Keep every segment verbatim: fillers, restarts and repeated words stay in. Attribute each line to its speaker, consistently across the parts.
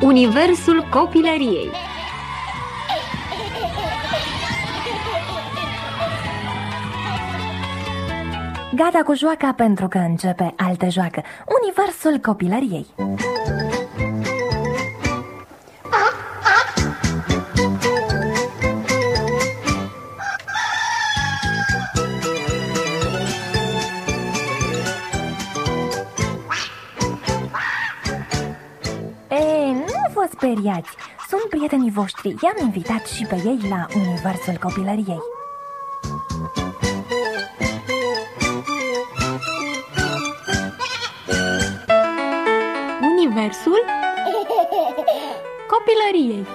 Speaker 1: Universul copilăriei.
Speaker 2: Gata cu joaca pentru că începe altă joacă. Universul copilăriei. Ei, nu vă speriați. Sunt prietenii voștri. I-am invitat și pe ei la Universul copilăriei.
Speaker 1: Universul copilăriei.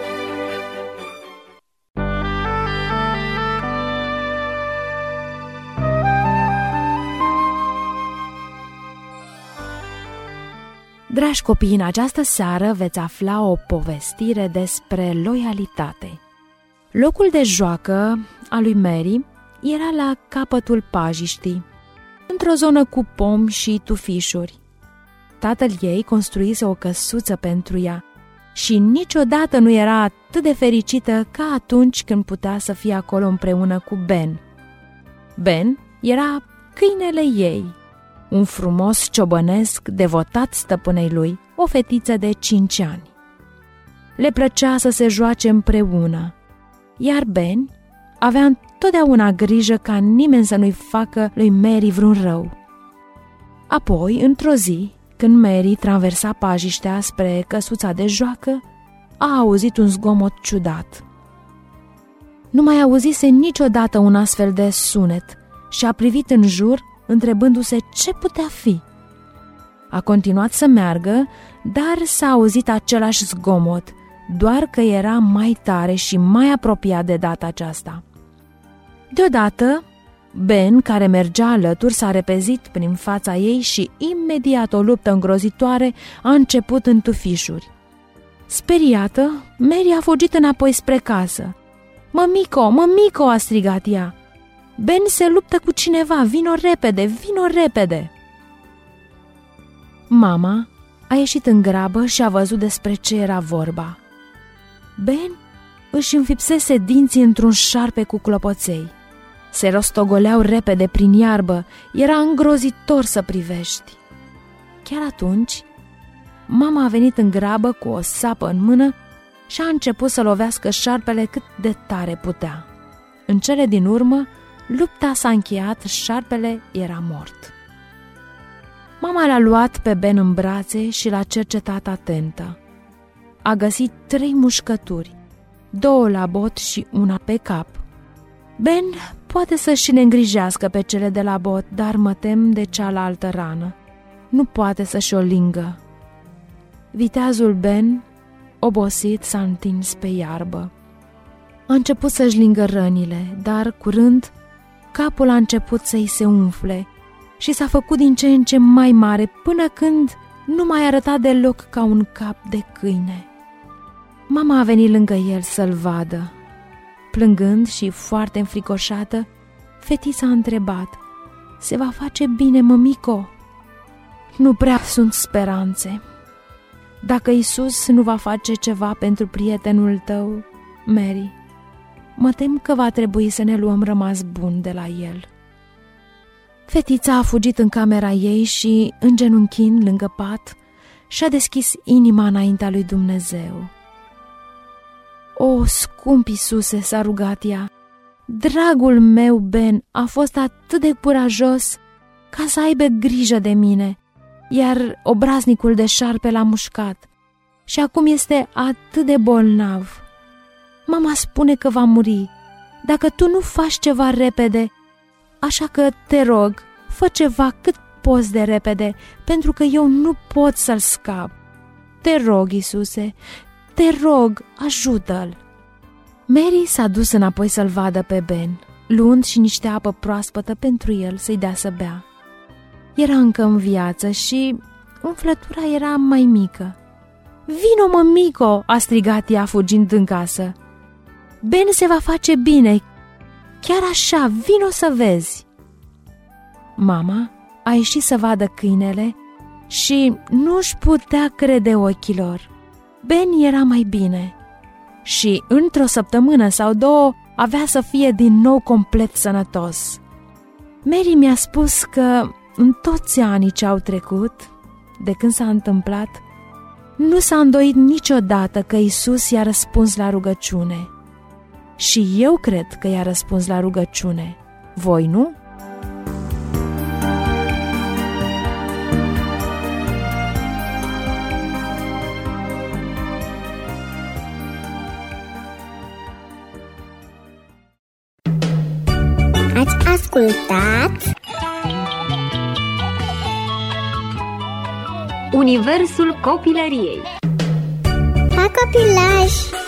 Speaker 3: Dragi copii, în această seară veți afla o povestire despre loialitate. Locul de joacă a lui Mary era la capătul pajiștii, într-o zonă cu pomi și tufișuri. Tatăl ei construise o căsuță pentru ea și niciodată nu era atât de fericită ca atunci când putea să fie acolo împreună cu Ben. Ben era câinele ei, un frumos ciobănesc devotat stăpânei lui, o fetiță de cinci ani. Le plăcea să se joace împreună, iar Ben avea întotdeauna grijă ca nimeni să nu-i facă lui Mary vreun rău. Apoi, într-o zi, când Mary traversa pajiștea spre căsuța de joacă, a auzit un zgomot ciudat. Nu mai auzise niciodată un astfel de sunet și a privit în jur, întrebându-se ce putea fi. A continuat să meargă, dar s-a auzit același zgomot, doar că era mai tare și mai apropiat de data aceasta. Deodată, Ben, care mergea alături, s-a repezit prin fața ei și imediat o luptă îngrozitoare a început în tufișuri. Speriată, Mary a fugit înapoi spre casă. "Mămico, mămico!" a strigat ea. "Ben se luptă cu cineva, vino repede, vino repede!" Mama a ieșit în grabă și a văzut despre ce era vorba. Ben își înfipsese dinții într-un șarpe cu clopoței. Se rostogoleau repede prin iarbă, era îngrozitor să privești. Chiar atunci, mama a venit în grabă cu o sapă în mână și a început să lovească șarpele cât de tare putea. În cele din urmă, lupta s-a încheiat, șarpele era mort. Mama l-a luat pe Ben în brațe și l-a cercetat atentă. A găsit trei mușcături, două la bot și una pe cap. Ben poate să-și le îngrijească pe cele de la bot, dar mă tem de cealaltă rană. Nu poate să-și o lingă. Viteazul Ben, obosit, s-a întins pe iarbă. A început să-și lingă rănile, dar curând capul a început să-i se umfle și s-a făcut din ce în ce mai mare până când nu mai arăta deloc ca un cap de câine. Mama a venit lângă el să-l vadă. Plângând și foarte înfricoșată, fetița a întrebat: "Se va face bine, mămico?" "Nu prea sunt speranțe. Dacă Iisus nu va face ceva pentru prietenul tău, Mary, mă tem că va trebui să ne luăm rămas bun de la el." Fetița a fugit în camera ei și, îngenunchind lângă pat, și-a deschis inima înaintea lui Dumnezeu. "O, scump Iisuse," s-a rugat ea, "dragul meu Ben a fost atât de curajos ca să aibă grijă de mine, iar obraznicul de șarpe l-a mușcat și acum este atât de bolnav. Mama spune că va muri dacă tu nu faci ceva repede, așa că te rog, fă ceva cât poți de repede, pentru că eu nu pot să-l scap. Te rog, Iisuse, te rog, ajută-l." Mary s-a dus înapoi să-l vadă pe Ben, luând și niște apă proaspătă pentru el să-i dea să bea. Era încă în viață și umflătura era mai mică. "Vino, mămico!" a strigat ea fugind în casă. "Ben se va face bine, chiar așa, vino să vezi." Mama a ieșit să vadă câinele și nu-și putea crede ochilor. Ben era mai bine și într-o săptămână sau două avea să fie din nou complet sănătos. Mary mi-a spus că în toți anii ce au trecut, de când s-a întâmplat, nu s-a îndoit niciodată că Iisus i-a răspuns la rugăciune. Și eu cred că i-a răspuns la rugăciune. Voi nu?
Speaker 4: Ați ascultat
Speaker 1: Universul copilăriei.
Speaker 4: Pa copilaj!